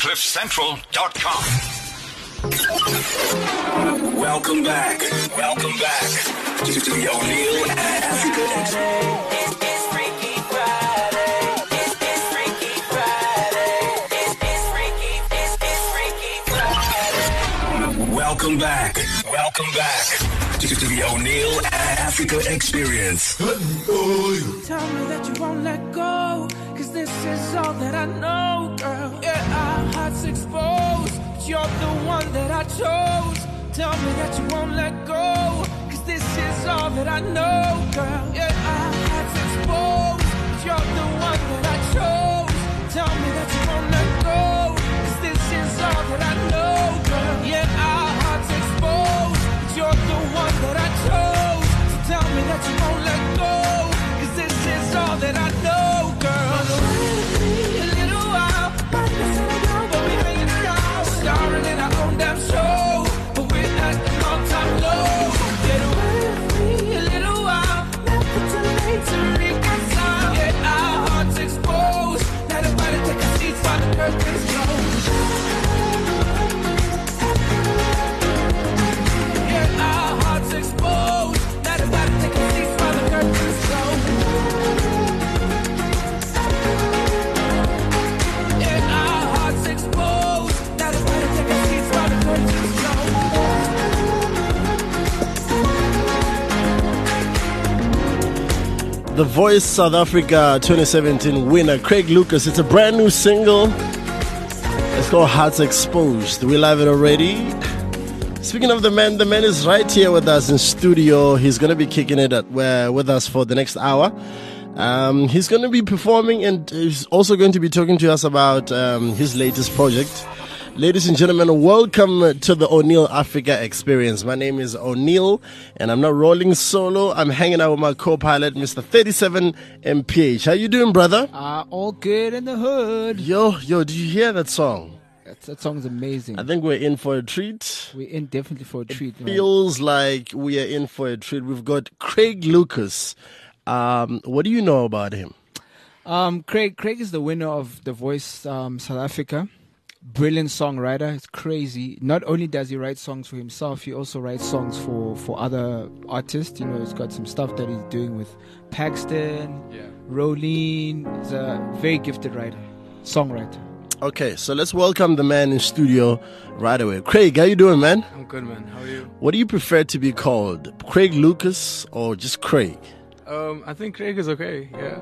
CliffCentral.com. Welcome back to the O'Neal and Africa Experience. It's Freaky Friday. It's Freaky Friday. It's Freaky Friday. Welcome back to the O'Neal and Africa Experience. Tell me that you won't let go, 'cause this is all that I know, girl. Yeah, our hearts exposed, but you're the one that I chose. Tell me that you won't let go, 'cause this is all that I know, girl. Yeah, our hearts exposed, but you're the one that I chose. Tell me that you won't let go, 'cause this is all that I know, girl. Yeah, our hearts exposed, but you're the one that I chose. So tell me that you won't let go, 'cause this is all that I know, girl. Run away with me a little while, might miss it now, but we hanging out, starring in our own damn show, but we're at an all-time low. Get away with me a little while, never too late to reconcile. Yeah, our hearts exposed, let everybody take a seat while the curtains close. Yeah, our hearts exposed, let everybody take a seat while the curtains close. Yeah, our hearts exposed, let everybody take a seat while the curtains close. The Voice South Africa 2017 winner, Craig Lucas. It's a brand new single. It's called Hearts Exposed. We live it already. Speaking of the man is right here with us in studio. He's going to be kicking it with us for the next hour. He's going to be performing, and he's also going to be talking to us about his latest project. Ladies and gentlemen, welcome to the O'Neal Africa Experience. My name is O'Neal, and I'm not rolling solo. I'm hanging out with my co-pilot, Mr. 37 MPH. How you doing, brother? All good in the hood. Yo, did you hear that song? That song's amazing. I think we're in for a treat. We're in definitely for a treat. Man. Feels like we are in for a treat. We've got Craig Lucas. What do you know about him? Craig is the winner of The Voice South Africa. Brilliant songwriter. It's crazy. Not only does he write songs for himself, he also writes songs for other artists. You know, he's got some stuff that he's doing with Paxton, Rolene. He's a very gifted songwriter. Okay, so let's welcome the man in studio right away. Craig, how you doing, man? I'm good, man. How are you? What do you prefer to be called? Craig Lucas or just Craig? I think Craig is okay, yeah.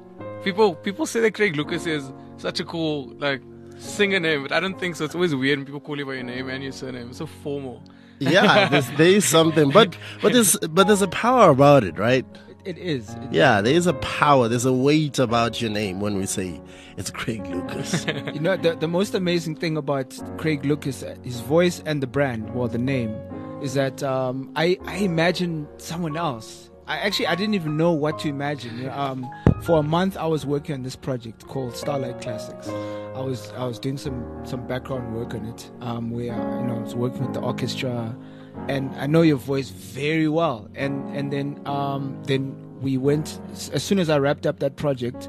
People say that Craig Lucas is such a cool, singer name, but I don't think so. It's always weird when people call you by your name and your surname. It's so formal. Yeah, there is something, but there's a power about it, right? It is. There is a power. There's a weight about your name when we say it's Craig Lucas. You know, the most amazing thing about Craig Lucas, his voice and the brand, the name, is that I imagine someone else. I didn't even know what to imagine. For a month, I was working on this project called Starlight Classics. I was doing some background work on it, where I was working with the orchestra, and I know your voice very well. And then we went, as soon as I wrapped up that project,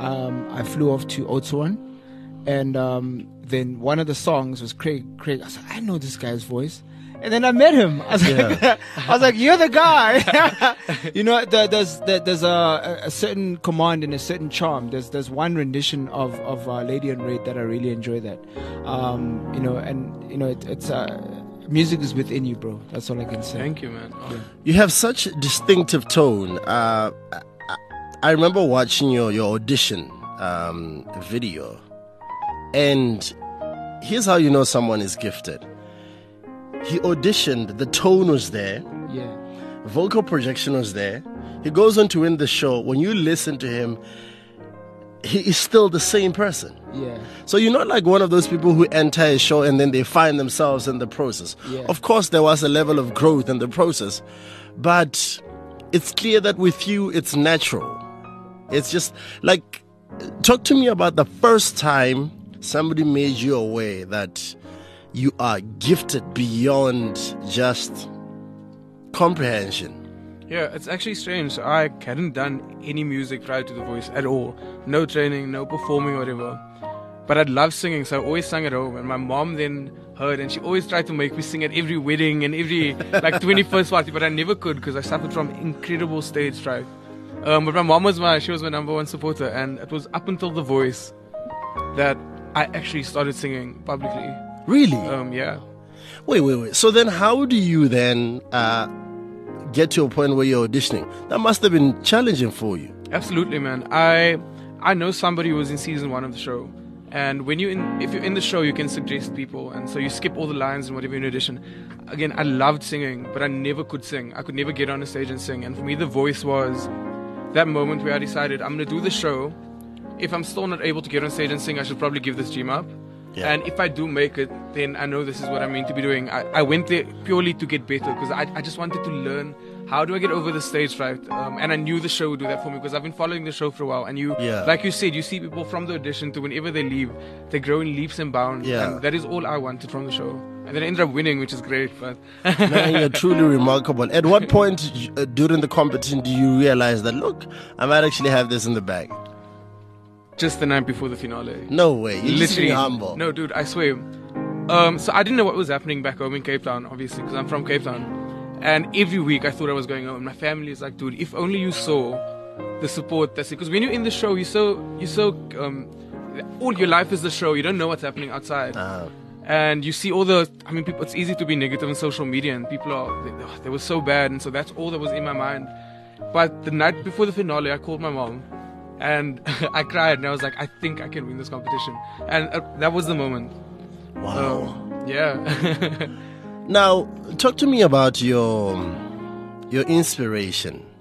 I flew off to Otswan, and then one of the songs was Craig. I said, I know this guy's voice. And then I met him. I was like, you're the guy. You know, there's a certain command and a certain charm. There's one rendition of Lady in Red that I really enjoy that. It's music is within you, bro. That's all I can say. Thank you, man. Yeah. You have such a distinctive tone. I remember watching your audition video, and here's how you know someone is gifted. He auditioned, the tone was there, vocal projection was there. He goes on to win the show. When you listen to him, he is still the same person. Yeah. So you're not like one of those people who enter a show and then they find themselves in the process. Yeah. Of course, there was a level of growth in the process, but it's clear that with you, it's natural. It's just like, talk to me about the first time somebody made you aware that you are gifted beyond just comprehension. Yeah, it's actually strange. So I hadn't done any music prior to The Voice at all. No training, no performing or whatever. But I love singing, so I always sang at home. And my mom then heard, and she always tried to make me sing at every wedding and every 21st party. But I never could because I suffered from incredible stage fright. But my mom was my number one supporter, and it was up until The Voice that I actually started singing publicly. Really? Yeah. Wait. So then how do you then get to a point where you're auditioning? That must have been challenging for you. Absolutely, man. I know somebody who was in season 1 of the show, and if you're in the show, you can suggest people, and so you skip all the lines and whatever in audition. Again, I loved singing, but I never could sing. I could never get on a stage and sing, and for me, The Voice was that moment where I decided I'm going to do the show. If I'm still not able to get on stage and sing, I should probably give this dream up. Yeah. And if I do make it, then I know this is what I'm meant to be doing. I went there purely to get better because I just wanted to learn how do I get over the stage fright. And I knew the show would do that for me because I've been following the show for a while. And like you said, you see people from the audition to whenever they leave, they grow in leaps and bounds. Yeah. And that is all I wanted from the show. And then I ended up winning, which is great. But Man, you're truly remarkable. At what point during the competition do you realize that, look, I might actually have this in the bag? just the night before the finale. No way. You're Literally literally humble. No, dude, I swear. So I didn't know what was happening back home in Cape Town, obviously, because I'm from Cape Town. And every week I thought I was going home. My family is like, dude, if only you saw the support that's it. Because when you're in the show, you're so all your life is the show. You don't know what's happening outside. And you see all the, I mean, people, it's easy to be negative on social media, and people they were so bad, and so that's all that was in my mind. But the night before the finale, I called my mom, and I cried, and I was like, I think I can win this competition. And that was the moment. Wow. Yeah. Now, talk to me about your inspiration.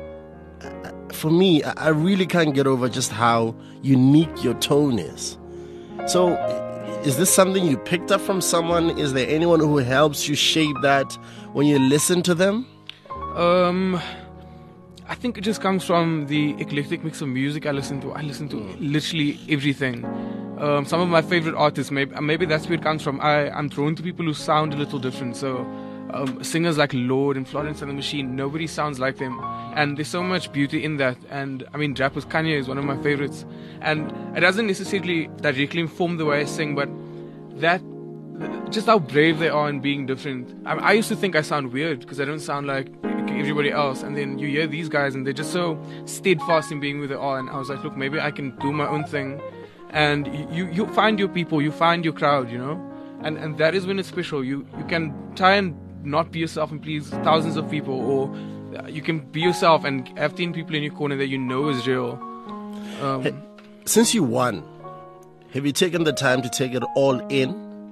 For me, I really can't get over just how unique your tone is. So, is this something you picked up from someone? Is there anyone who helps you shape that when you listen to them? I think it just comes from the eclectic mix of music I listen to. I listen to literally everything. Some of my favorite artists, maybe that's where it comes from. I'm drawn to people who sound a little different. So singers like Lord and Florence and the Machine, nobody sounds like them. And there's so much beauty in that. And I mean, rappers, Kanye is one of my favorites. And it doesn't necessarily directly inform the way I sing, but that, just how brave they are in being different. I used to think I sound weird because I don't sound like everybody else. And then you hear these guys and they're just so steadfast in being who they are. And I was like, look, maybe I can do my own thing. And you find your people, you find your crowd, you know? And that is when it's special. You can try and not be yourself and please thousands of people, or you can be yourself and have 10 people in your corner that you know is real. Since you won, have you taken the time to take it all in?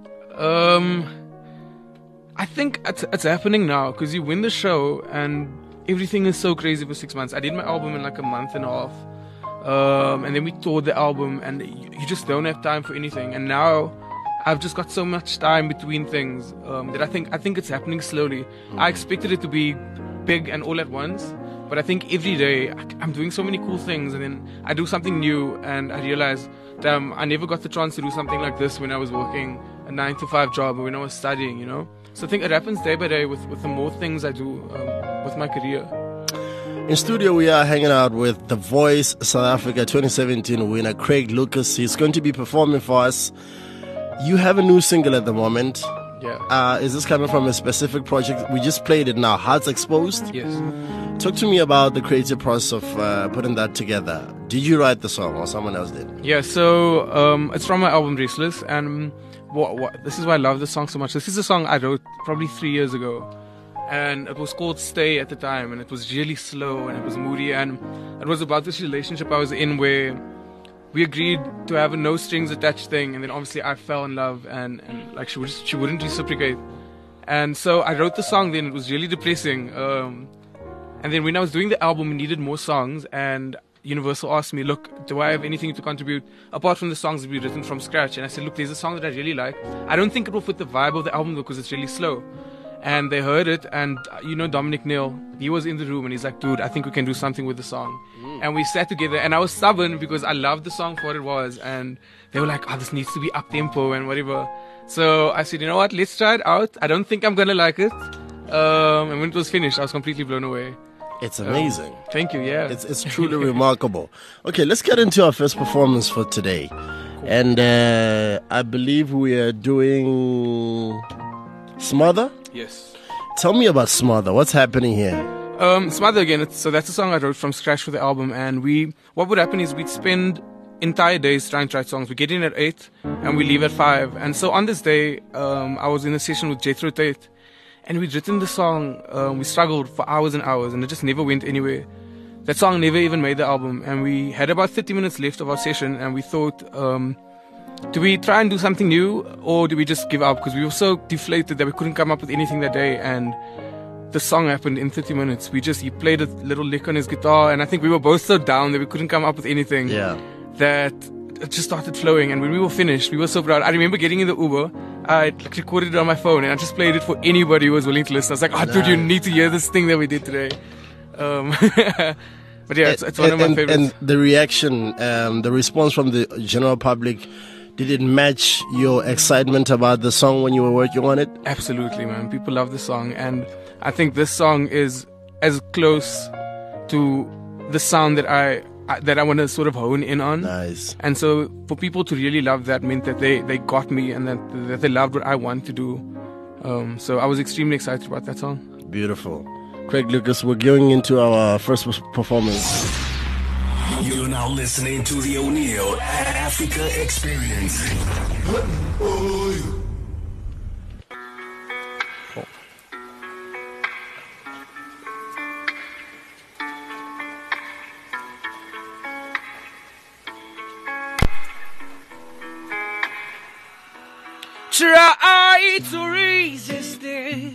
I think it's happening now because you win the show and everything is so crazy for 6 months. I did my album in like a month and a half. And then we toured the album, and you just don't have time for anything. And now I've just got so much time between things that I think it's happening slowly. I expected it to be big and all at once, but I think every day I'm doing so many cool things, and then I do something new, and I realize, damn, I never got the chance to do something like this when I was working a 9-to-5 job or when I was studying, you know? So I think it happens day by day with the more things I do with my career. In studio, we are hanging out with The Voice South Africa 2017 winner Craig Lucas. He's going to be performing for us. You have a new single at the moment. Yeah. Is this coming from a specific project? We just played it now, Hearts Exposed. Yes. Talk to me about the creative process of putting that together. Did you write the song or someone else did? Yeah, so it's from my album Restless, and this is why I love this song so much. This is a song I wrote probably 3 years ago. And it was called Stay at the time, and it was really slow and it was moody, and it was about this relationship I was in where we agreed to have a no strings attached thing, and then obviously I fell in love and like she wouldn't reciprocate. And so I wrote the song then. It was really depressing. And then when I was doing the album, we needed more songs, and Universal asked me, look, do I have anything to contribute apart from the songs that we written from scratch? And I said, look, there's a song that I really like. I don't think it will fit the vibe of the album because it's really slow. And they heard it, and you know Dominic Neal, he was in the room, and he's like, dude, I think we can do something with the song. And we sat together, and I was stubborn because I loved the song for what it was, and they were like, oh, this needs to be up-tempo and whatever. So I said, you know what, let's try it out. I don't think I'm going to like it. And when it was finished, I was completely blown away. It's amazing. Thank you, yeah. It's truly remarkable. Okay, let's get into our first performance for today. Cool. And I believe we are doing Smother. Yes. Tell me about Smother. What's happening here? Smother again. So that's a song I wrote from scratch for the album. And what would happen is we'd spend entire days trying to write songs. We get in at 8 and we leave at 5. And so on this day, I was in a session with Jethro Tate, and we'd written the song. We struggled for hours and hours, and it just never went anywhere. That song never even made the album, and we had about 30 minutes left of our session, and we thought, do we try and do something new, or do we just give up? Because we were so deflated that we couldn't come up with anything that day, and the song happened in 30 minutes. He played a little lick on his guitar, and I think we were both so down that we couldn't come up with anything. Yeah. That it just started flowing, and when we were finished, we were so proud. I remember getting in the Uber, I recorded it on my phone, and I just played it for anybody who was willing to listen. I was like, oh, dude, you need to hear this thing that we did today. But yeah, it's one of my favorites. And the reaction, the response from the general public, did it match your excitement about the song when you were working on it? Absolutely, man. People love the song, and I think this song is as close to the sound that I want to sort of hone in on. Nice. And so for people to really love that meant that they got me, and that they loved what I want to do. So I was extremely excited about that song. Beautiful. Craig Lucas, we're going into our first performance. You're now listening to the O'Neill Africa Experience. Try to resist it.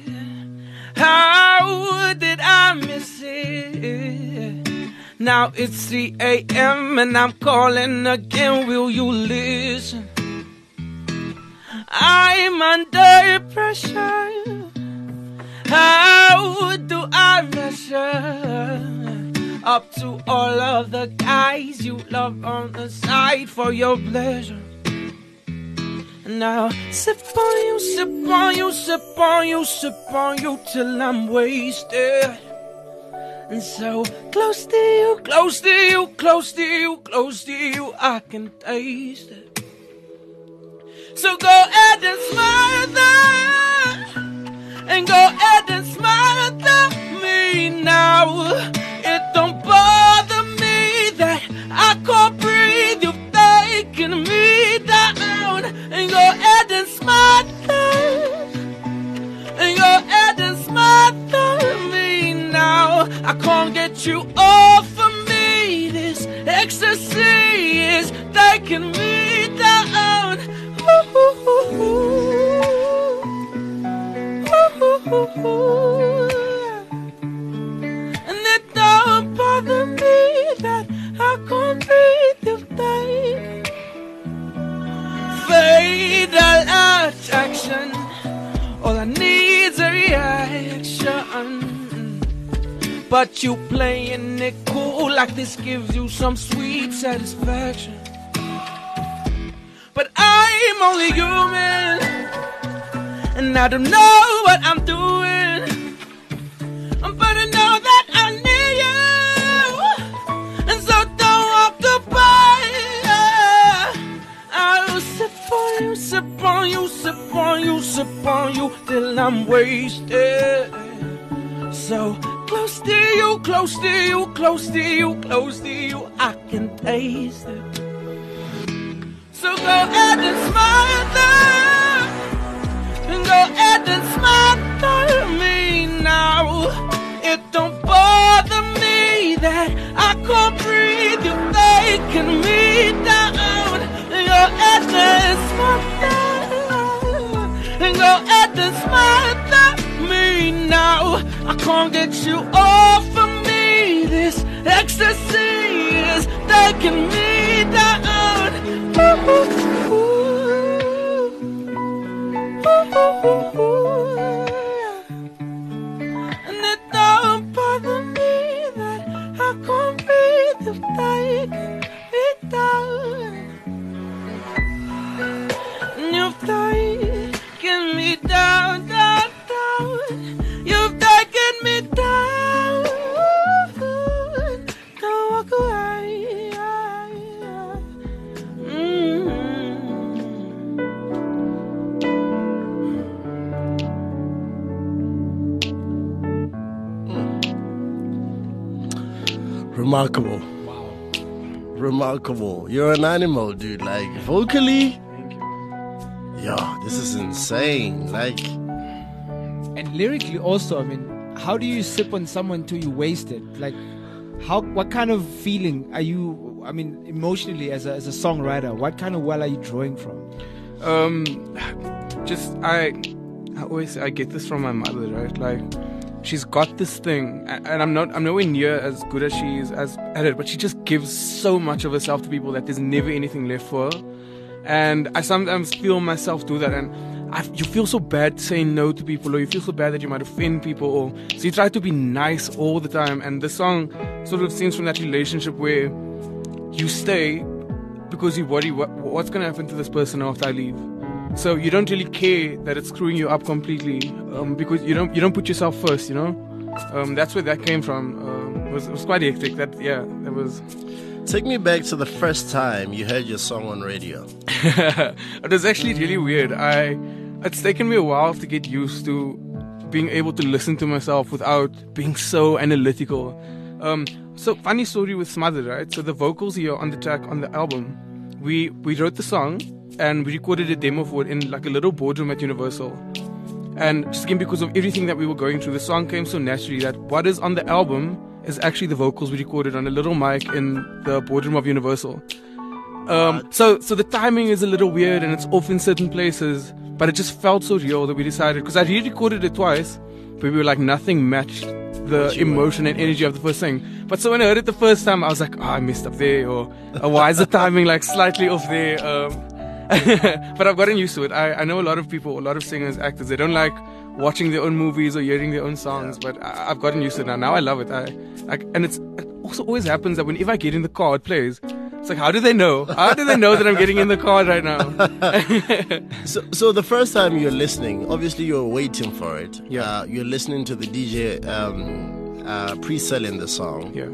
How did I miss it? Now it's 3 a.m. and I'm calling again. Will you listen? I'm under pressure. How do I measure up to all of the guys you love on the side for your pleasure? Now sip on you, sip on you, sip on you, sip on you till I'm wasted. And so close to you, close to you, close to you, close to you, I can taste it. So go ahead and smother, and go ahead and smother me now. It don't bother me that I can't breathe. You've taken me down. And go ahead and smother, and go ahead and smother me now. I can't get you off of me. This ecstasy is taking me down. And it don't bother me that I can't breathe. You've taken fatal attraction. All I need's a reaction. But you playing it cool like this gives you some sweet satisfaction. But I'm only human, and I don't know what I'm doing. But I know that I need you, and so don't walk goodbye. I'll sip on you, sip on you, sip on you, sip on you till I'm wasted. So close to you, close to you, close to you, close to you, I can taste it. So go ahead and smother, and go ahead and smother me now. It don't bother me that I can't breathe. You're taking me down. And go ahead and smother, and go ahead and smother me now. I can't get you off of me. This ecstasy is taking me down. And it don't bother me that I can't breathe. You've taken me down. And you've taken me down, down, down. You've taken me down. Don't walk away. remarkable. Wow. Remarkable. You're an animal, dude. Like, vocally, Thank you. yo, this is insane. Like, And lyrically also, I mean, how do you sip on someone till you waste it? Like, what kind of feeling are you, I mean, emotionally as a songwriter, what kind of well are you drawing from? Just I always say I get this from my mother, right? Like, she's got this thing, and I'm nowhere near as good as she is as at it, but she just gives so much of herself to people that there's never anything left for her. And I sometimes feel myself do that, and you feel so bad saying no to people, or you feel so bad that you might offend people, or so you try to be nice all the time. And the song sort of stems from that relationship where you stay because you worry what's going to happen to this person after I leave. So you don't really care that it's screwing you up completely, because you don't put yourself first, you know. That's where that came from. It was quite hectic. That was. take me back to the first time you heard your song on radio. It was actually really weird. It's taken me a while to get used to being able to listen to myself without being so analytical. So funny story with Smother, right? So the vocals here on the track on the album, we wrote the song and we recorded a demo for it in like a little boardroom at Universal. And just again, because of everything that we were going through, the song came so naturally that what is on the album is actually the vocals we recorded on a little mic in the boardroom of Universal. So the timing is a little weird and it's off in certain places, but it just felt so real that we decided, because I re-recorded it twice, but we were like, nothing matched the emotion and energy of the first thing. But so when I heard it the first time, I was like, I messed up there, or why is the timing like slightly off there? But I've gotten used to it. I know a lot of people, a lot of singers, actors, they don't like watching their own movies or hearing their own songs, but I've gotten used to it now. Now I love it. And it also always happens that whenever I get in the car, it plays. It's like, how do they know? How do they know that I'm getting in the car right now? So the first time you're listening, obviously you're waiting for it. Yeah. You're listening to the DJ pre-selling the song. Yeah.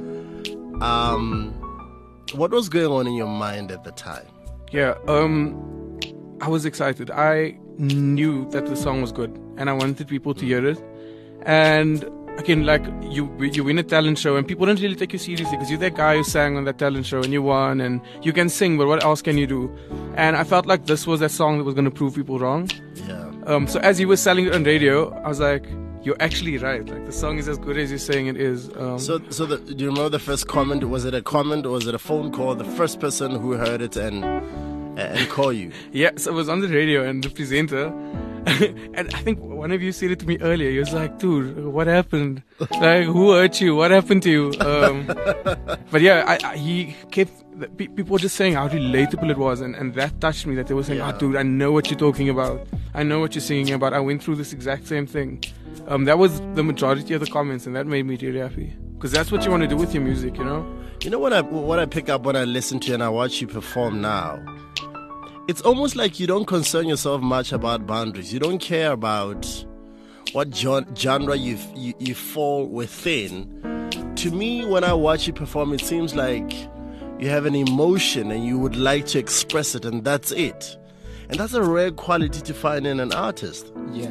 What was going on in your mind at the time? Yeah, I was excited. I knew that the song was good, and I wanted people to hear it. And again, like you win a talent show, and people don't really take you seriously because you're that guy who sang on that talent show, and you won, and you can sing, but what else can you do? And I felt like this was that song that was going to prove people wrong. Yeah. So as you were selling it on radio, I was like, you're actually right. Like the song is as good as you're saying it is. Do you remember the first comment? Was it a comment or was it a phone call? The first person who heard it and call you? Yeah, so it was on the radio, and the presenter, and I think one of you said it to me earlier. He was like, dude, what happened? Like, who hurt you? What happened to you? But yeah, he kept, people were just saying how relatable it was, and that touched me, that they were saying, oh, dude, I know what you're talking about. I know what you're singing about. I went through this exact same thing. That was the majority of the comments, and that made me really happy. Because that's what you want to do with your music, you know? You know what I pick up when I listen to you and I watch you perform now? It's almost like you don't concern yourself much about boundaries. You don't care about what genre you fall within. To me, when I watch you perform, it seems like you have an emotion and you would like to express it, and that's it. And that's a rare quality to find in an artist. Yeah.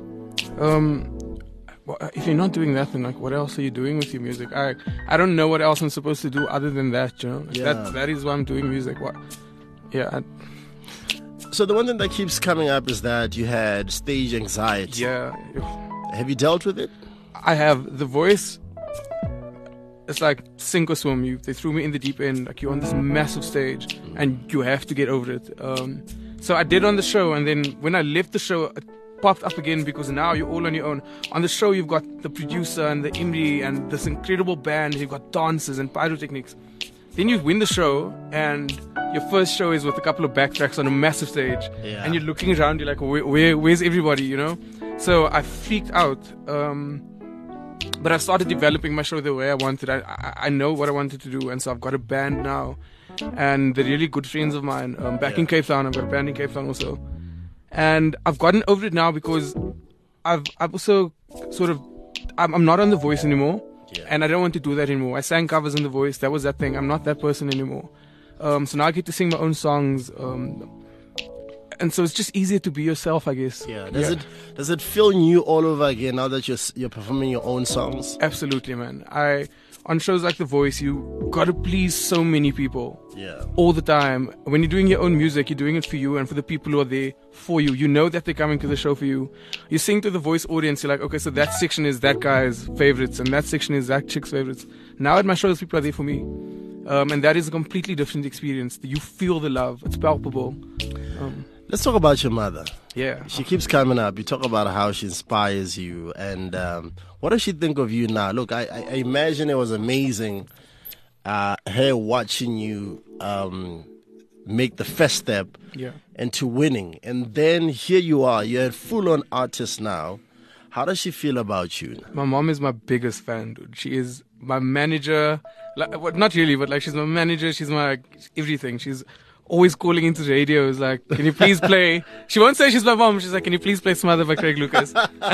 If you're not doing that, then like, what else are you doing with your music? I don't know what else I'm supposed to do other than that, you know? Like that is why I'm doing music. What? Yeah. So the one thing that keeps coming up is that you had stage anxiety. Yeah. Have you dealt with it? I have. The voice, it's like sink or swim. They threw me in the deep end. Like, you're on this massive stage and you have to get over it. So I did on the show, and then when I left the show, it popped up again, because now you're all on your own. On the show, you've got the producer and the Imri and this incredible band. You've got dancers and pyrotechnics. Then you win the show, and your first show is with a couple of backtracks on a massive stage. Yeah. And you're looking around, you're like, where's everybody, you know? So I freaked out. But I started developing my show the way I wanted. I know what I wanted to do, and so I've got a band now. And they're really good friends of mine. Back in Cape Town, I've got a band in Cape Town also. And I've gotten over it now, because I've also sort of, I'm not on The Voice anymore. Yeah. And I don't want to do that anymore. I sang covers on The Voice. That was that thing. I'm not that person anymore. So now I get to sing my own songs. And so it's just easier to be yourself, I guess. Yeah. Does it feel new all over again now that you're performing your own songs? Absolutely, man. on shows like The Voice, you gotta please so many people. Yeah. All the time. When you're doing your own music, you're doing it for you and for the people who are there for you. You know that they're coming to the show for you. You sing to the Voice audience, you're like, okay, so that section is that guy's favorites and that section is that chick's favorites. Now at my shows, people are there for me. And that is a completely different experience. You feel the love. It's palpable. Let's talk about your mother. Yeah. She keeps coming up. You talk about how she inspires you. And what does she think of you now? Look, I imagine it was amazing her watching you make the first step into winning. And then here you are. You're a full-on artist now. How does she feel about you? My mom is my biggest fan, dude. She is my manager. Like, not really, but like she's my manager. She's my everything. She's always calling into the radio. Is like, can you please play? She won't say she's my mom. She's like, can you please play Smother by Craig Lucas?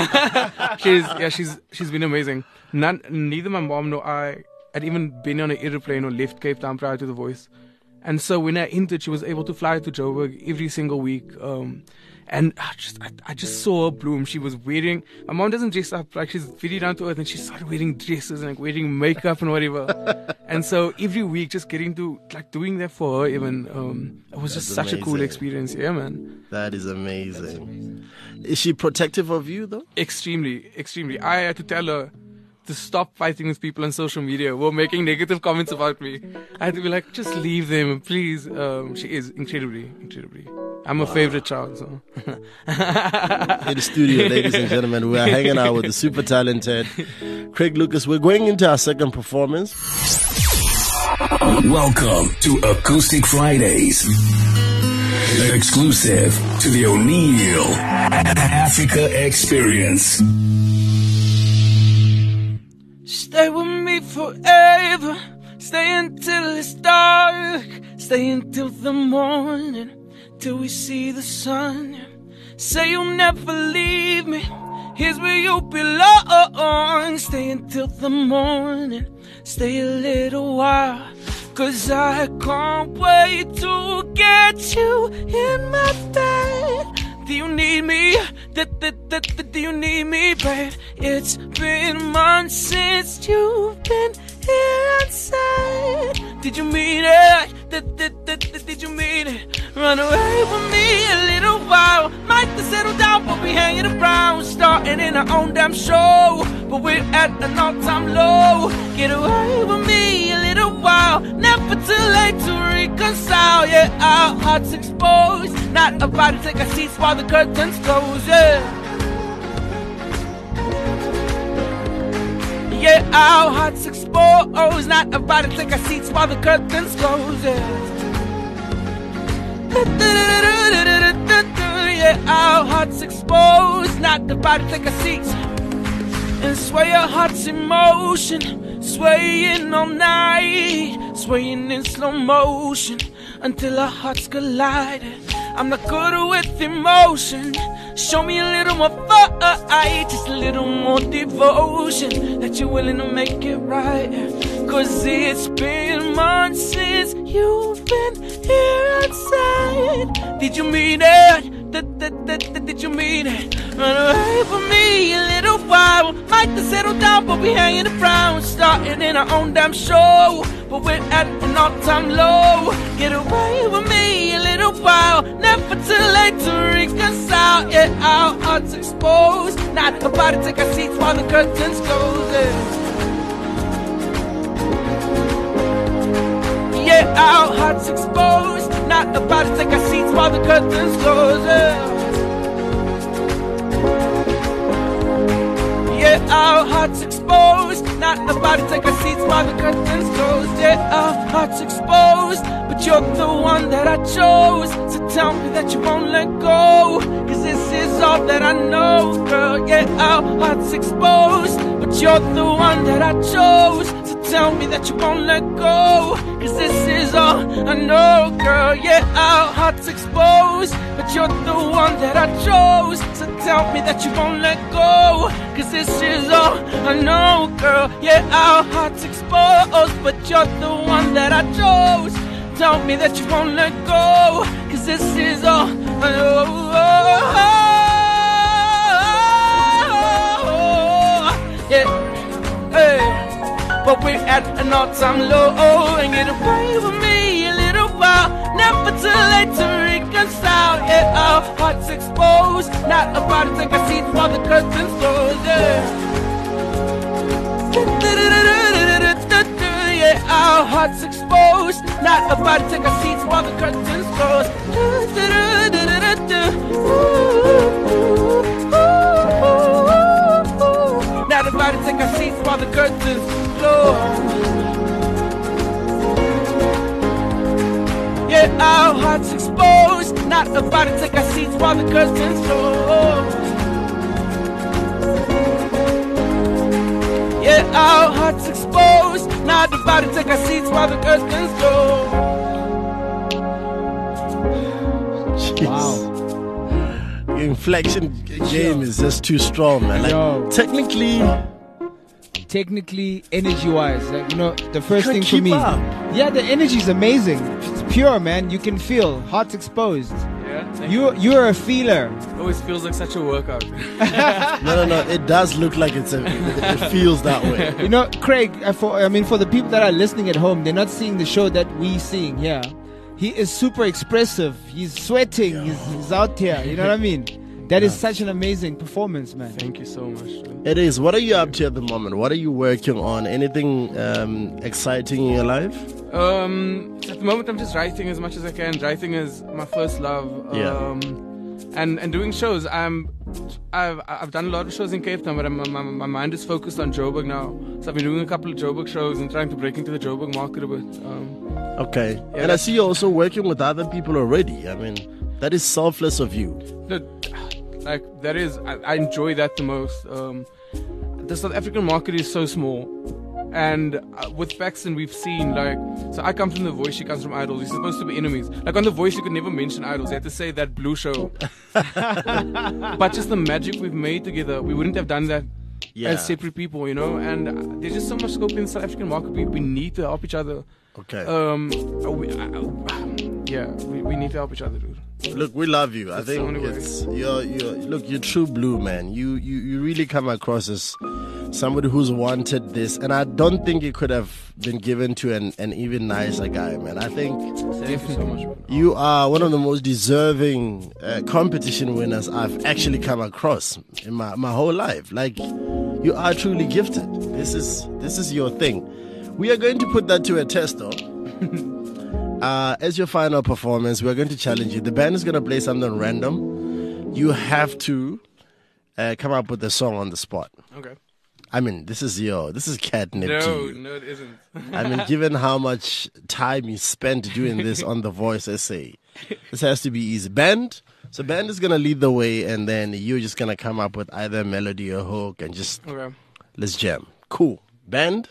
She's been amazing. Neither my mom nor I had even been on an airplane or left Cape Town prior to The Voice. And so when I entered, she was able to fly to Joburg every single week. And I just saw her bloom. She was wearing, my mom doesn't dress up, like she's very down to earth, and she started wearing dresses and like wearing makeup and whatever. And so every week just getting to like doing that for her even, it was just such a cool experience. Yeah, man. That is amazing. Is she protective of you though? Extremely. I had to tell her to stop fighting with people on social media who were making negative comments about me. I had to be like, just leave them, please. She is incredibly. I'm a favorite child. So. In the studio, ladies and gentlemen, we are hanging out with the super talented Craig Lucas. We're going into our second performance. Welcome to Acoustic Fridays. Exclusive to the O'Neill Africa Experience. Stay with me forever. Stay until it's dark. Stay until the morning. Till we see the sun. Say you'll never leave me. Here's where you belong. Stay until the morning. Stay a little while. 'Cause I can't wait to get you in my bed. Do you need me? Do you need me, babe? It's been months since you've been here inside. Did you mean it? Did you mean it? Run away from me a little while. Might to settle down, but we hanging around. Starting in our own damn show, but we're at an all-time low. Get away with me a little while. Never too late to reconcile. Yeah, our hearts exposed. Not about to take our seats while the curtains close. Yeah, our hearts exposed. Not about to take our seats while the curtains close. Yeah, our hearts exposed. Not about to take our seats. And sway our hearts in motion. Swaying all night. Swaying in slow motion. Until our hearts collide. I'm not good with emotion. Show me a little more fight, just a little more devotion, that you're willing to make it right. 'Cause it's been months since you've been here outside. Did you mean it? Did you mean it? Run away from me a little while. Might to settle down, but we hanging around. Starting in our own damn show, but we're at an all-time low. Get away with me a little while. Never too late to reconcile. Yeah, our hearts exposed. Not about to take our seats while the curtains close. Yeah, our hearts exposed. Not about to take our seats while the curtains close. Yeah, our hearts exposed. Not about to take our seats while the curtains close. Yeah, our hearts exposed. But you're the one that I chose. So tell me that you won't let go. 'Cause this is all that I know, girl. Yeah, our hearts exposed. But you're the one that I chose. So tell me that you won't let go. 'Cause this is all I know, girl. Yeah, our hearts exposed. But you're the one that I chose. So tell me that you won't let go. 'Cause this is all I know, girl. Yeah, our hearts exposed. But you're the one that I chose. Tell me that you won't let go. 'Cause this is all I know. Yeah, hey. But we're at an all-time low. And get away with me a little while. Never too late to reconcile. Yeah, our hearts exposed. Not about to take a seat while the curtains close. Yeah. Yeah, our hearts exposed. Not about to take a seat while the curtains close. Not about to take a seat while the curtains close. Yeah, our hearts exposed. Not about to take our seats while the curtains close. Yeah, our hearts exposed. Not about to take our seats while the curtains close. Jeez. Wow. The inflection game is just too strong, man. Like, Yo. technically, energy-wise, like, you know, the first Can't thing for keep me. up. Yeah, the energy is amazing. It's pure, man. You can feel. Heart's exposed. Yeah. You're a feeler. always feels like such a workout. No. It does look like it feels that way. You know, Craig, for the people that are listening at home, they're not seeing the show that we seeing here. He is super expressive. He's sweating. He's out here. You know what I mean? That is such an amazing performance, man. Thank you so much. It is. What are you up to at the moment? What are you working on? Anything exciting in your life? At the moment, I'm just writing as much as I can. Writing is my first love. And doing shows. I've done a lot of shows in Cape Town, but my mind is focused on Joburg now. So I've been doing a couple of Joburg shows and trying to break into the Joburg market a bit. Okay. And I see you're also working with other people already. I mean, that is selfless of you. Like, that is, I enjoy that the most. The South African market is so small. And with Paxton, we've seen, like, so I come from The Voice, she comes from Idols. We're supposed to be enemies. Like, on The Voice, you could never mention Idols. You had to say that Blue show. But just the magic we've made together, we wouldn't have done that as separate people, you know? And there's just so much scope in the South African market. We need to help each other. Okay. We need to help each other, dude. Look, we love you. I think you're true blue, man. You really come across as somebody who's wanted this, and I don't think it could have been given to an even nicer guy, man. I think Thank you so much, man. you are one of the most deserving competition winners I've actually come across in my whole life. Like, you are truly gifted. This is your thing. We are going to put that to a test, though. As your final performance, we're going to challenge you. The band is going to play something random. You have to come up with a song on the spot. Okay. I mean, this is catnip to you. No, it isn't. I mean, given how much time you spent doing this on The Voice SA, this has to be easy. Band is going to lead the way, and then you're just going to come up with either a melody or hook and just let's jam. Cool. Band.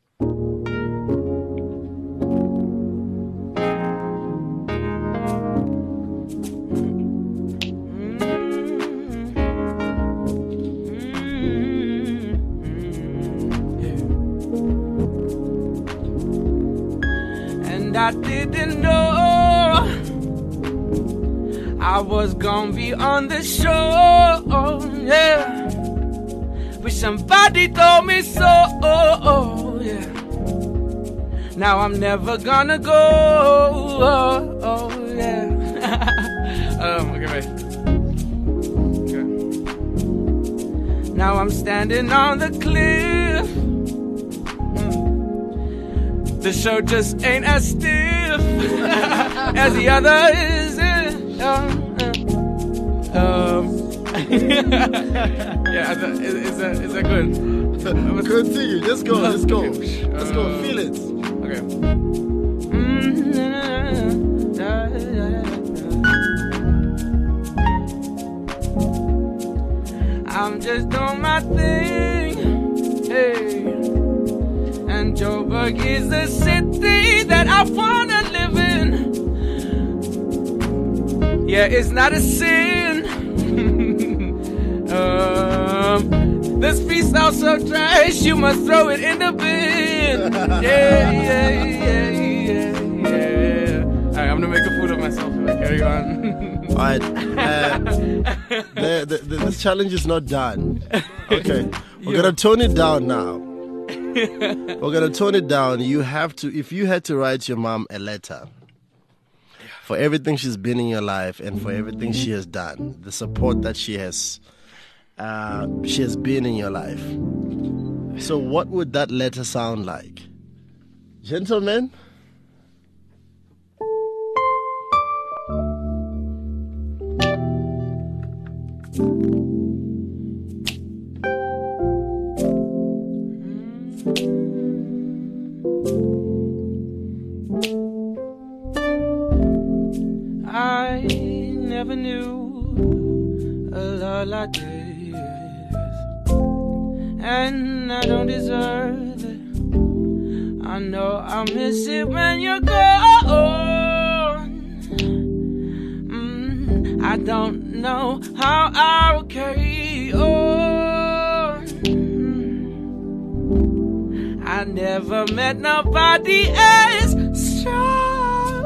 I didn't know I was gonna be on the show, yeah. Wish somebody told me so, yeah. Now I'm never gonna go, yeah. Okay, wait. Okay. Now I'm standing on the cliff. The show just ain't as stiff as the other is. Is that good? Continue. Let's go. Let's go. Let's go. Feel it. Okay. I'm just doing my thing. Hey. And Joburg is the city that I wanna live in. Yeah, it's not a sin. This piece sounds so trash, you must throw it in the bin. Yeah. Alright, I'm gonna make a fool of myself if I carry on. Alright. This challenge is not done. Okay. We're gonna tone it down now. We're gonna tone it down. You have to, if you had to write your mom a letter for everything she's been in your life and for everything she has done, the support that she has been in your life. So what would that letter sound like? Gentlemen? I never knew a love like this, and I don't deserve it. I know I'll miss it when you're gone. I don't know how I'll carry on. I never met nobody as strong.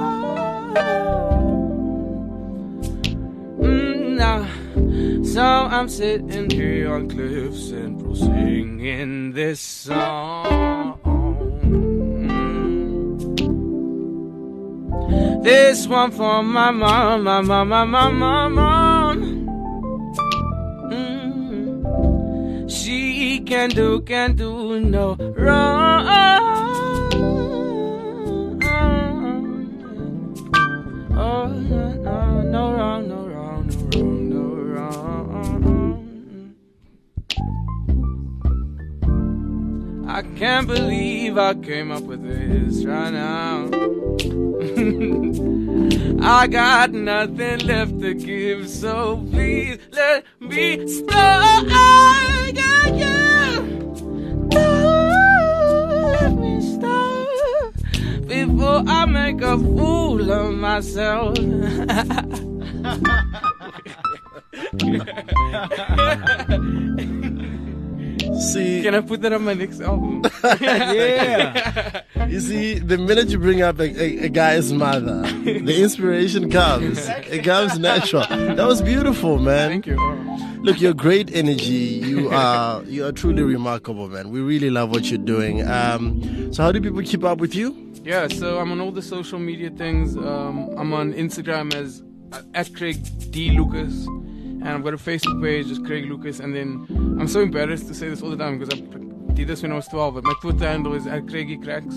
Nah. So I'm sitting here on Cliff Central singing this song. This one for my mom, my mom, my mom, my mom. She can do no wrong. Oh, no wrong, no wrong, no wrong, no wrong. I can't believe I came up with this right now. I got nothing left to give, so please let me start. Don't let me start before I make a fool of myself. See, Can I put that on my next album? yeah. You see, the minute you bring up a guy's mother, the inspiration comes. It comes natural. That was beautiful, man. Thank you. Look, you're great energy. You are truly remarkable, man. We really love what you're doing. So how do people keep up with you? Yeah, so I'm on all the social media things. I'm on Instagram as at Craig D. Lucas. And I've got a Facebook page, just Craig Lucas. And then I'm so embarrassed to say this all the time because I did this when I was 12. But my Twitter handle is at Craigie Cracks.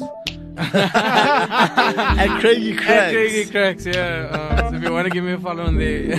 At Craigie Cracks. At Craigie Cracks, yeah. So if you want to give me a follow on there.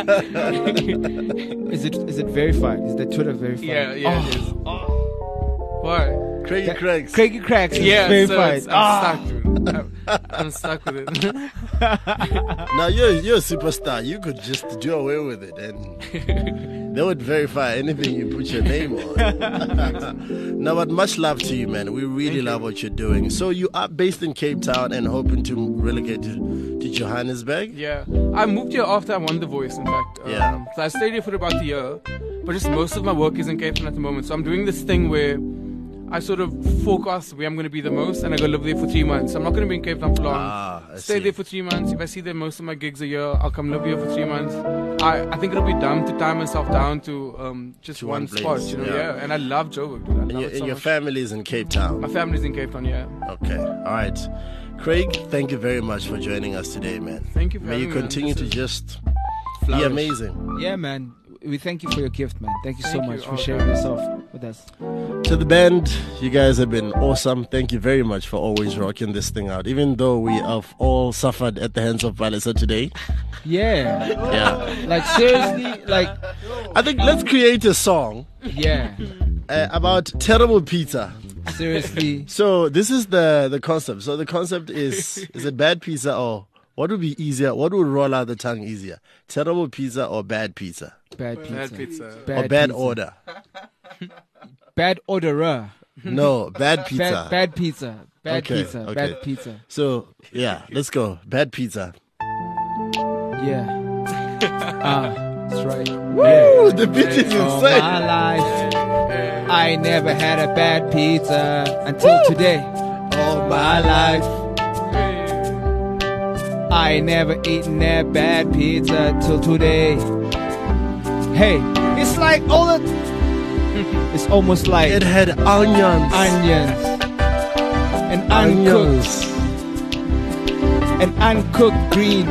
Is it verified? Is the Twitter verified? Yeah, it is. Why? Craigie Cracks. Craigie Cracks is Yeah, verified. so I'm stuck, dude. I'm stuck with it. Now you're a superstar. You could just do away with it, and they would verify anything you put your name on. No, but much love to you, man. We really love what you're doing. So you are based in Cape Town and hoping to relocate to Johannesburg? Yeah, I moved here after I won The Voice. In fact, Yeah. So I stayed here for about a year, but just most of my work is in Cape Town at the moment. So I'm doing this thing where I sort of forecast where I'm going to be the most, and I go live there for 3 months. I'm not going to be in Cape Town for long. I Stay see. there for 3 months. If I see that most of my gigs are here, I'll come live here for 3 months. I think it'll be dumb to tie myself down to just To one one spot, place, you know. yeah. Yeah, and I love Joburg, dude. I And love your, it so and your much. family is in Cape Town. My family's in Cape Town, yeah. Okay, all right. Craig, thank you very much for joining us today, man. Thank you for May you having me, man. continue This to is just be Flourish. amazing. Yeah, man. We thank you for your gift, man. Thank you so Thank you. much for Oh, sharing thanks. yourself with us. To the band, you guys have been awesome. Thank you very much for always rocking this thing out. Even though we have all suffered at the hands of Palisa today. Yeah. Yeah. Like, seriously, like, I think let's create a song yeah. about terrible pizza. Seriously. So this is the concept. So the concept is it bad pizza or what would be easier? What would roll out the tongue easier? Terrible pizza or bad pizza? Bad pizza. Bad pizza. Or bad pizza. order? Bad orderer. No, bad pizza. Bad pizza. Bad Okay, pizza. okay. Bad pizza. So yeah, let's go. Bad pizza. Yeah. That's right. Woo, the beat is All insane. my life, I never had a bad pizza until today. All my life, I never eaten that bad pizza till today. Hey, it's like all the It's almost like It had onions. and uncooked and uncooked greens.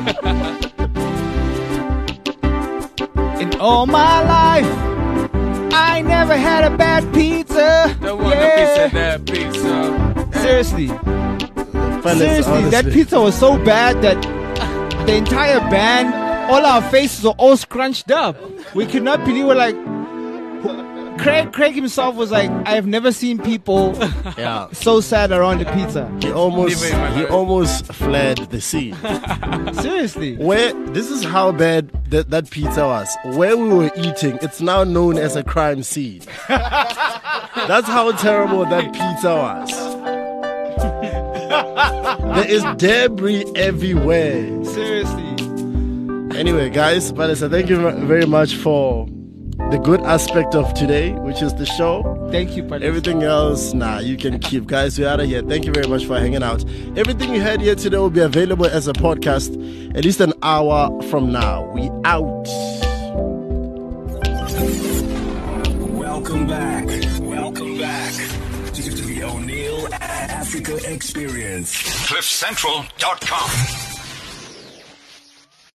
In all my life, I never had a bad pizza. The one that pizza. Seriously, Fellas, seriously, that honestly. pizza was so bad that the entire band, all our faces were all scrunched up. We could not believe. We're like, Craig himself was like, I have never seen people Yeah. so sad around the pizza. He almost Never in my life. fled the scene. Seriously. Where this is how bad that pizza was. Where we were eating, it's now known as a crime scene. That's how terrible that pizza was. There is debris everywhere. Seriously. Anyway, guys, Vanessa, thank you very much for the good aspect of today, which is the show. Thank you, Palisa. Everything else, you can keep. Guys, we're out of here. Thank you very much for hanging out. Everything you heard here today will be available as a podcast at least an hour from now. We out. Welcome back. Welcome back to the O'Neill Africa Experience. CliffCentral.com.